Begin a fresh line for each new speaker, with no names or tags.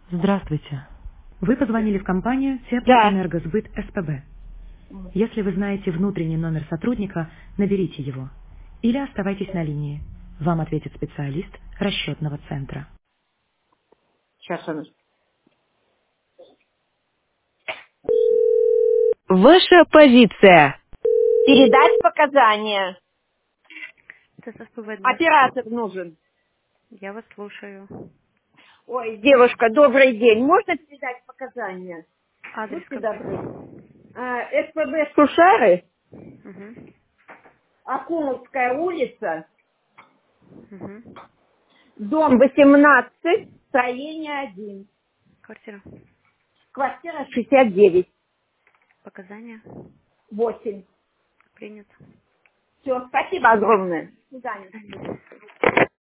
Здравствуйте. Вы позвонили в компанию
Да.
Теплоэнергосбыт СПБ. Если вы знаете внутренний номер сотрудника, наберите его. Или оставайтесь на линии. Вам ответит специалист расчетного центра.
Сейчас он.
Ваша позиция.
Передать показания.
Это СПВ-2.
Оператор нужен.
Я вас слушаю.
Ой, девушка, добрый день. Можно передать показания?
Адрес
Будьте
какой?
добры. СПБ Сушары,
Угу.
Акуловская улица,
Угу.
дом 18, строение 1,
Квартира.
квартира 69,
Показания.
8.
Принято.
Все, спасибо огромное. До
До
свидания.
свидания.